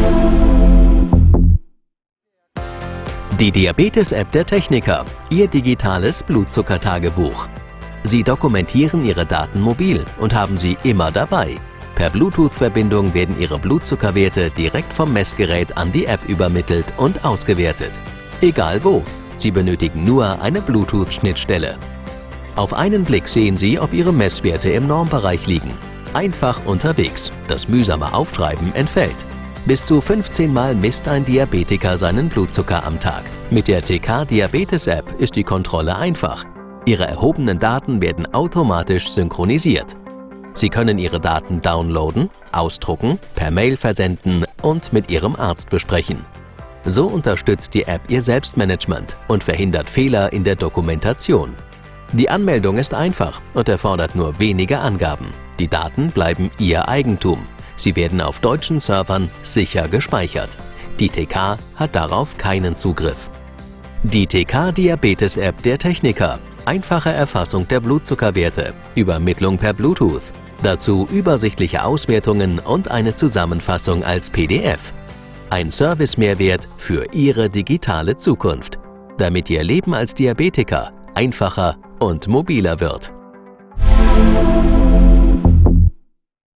Die Diabetes-App der Techniker, Ihr digitales Blutzuckertagebuch. Sie dokumentieren Ihre Daten mobil und haben sie immer dabei. Per Bluetooth-Verbindung werden Ihre Blutzuckerwerte direkt vom Messgerät an die App übermittelt und ausgewertet. Egal wo, Sie benötigen nur eine Bluetooth-Schnittstelle. Auf einen Blick sehen Sie, ob Ihre Messwerte im Normbereich liegen. Einfach unterwegs, das mühsame Aufschreiben entfällt. Bis zu 15 Mal misst ein Diabetiker seinen Blutzucker am Tag. Mit der TK-Diabetes-App ist die Kontrolle einfach. Ihre erhobenen Daten werden automatisch synchronisiert. Sie können Ihre Daten downloaden, ausdrucken, per Mail versenden und mit Ihrem Arzt besprechen. So unterstützt die App Ihr Selbstmanagement und verhindert Fehler in der Dokumentation. Die Anmeldung ist einfach und erfordert nur wenige Angaben. Die Daten bleiben Ihr Eigentum. Sie werden auf deutschen Servern sicher gespeichert. Die TK hat darauf keinen Zugriff. Die TK-Diabetes-App der Techniker. Einfache Erfassung der Blutzuckerwerte, Übermittlung per Bluetooth. Dazu übersichtliche Auswertungen und eine Zusammenfassung als PDF. Ein Service-Mehrwert für Ihre digitale Zukunft, damit Ihr Leben als Diabetiker einfacher und mobiler wird.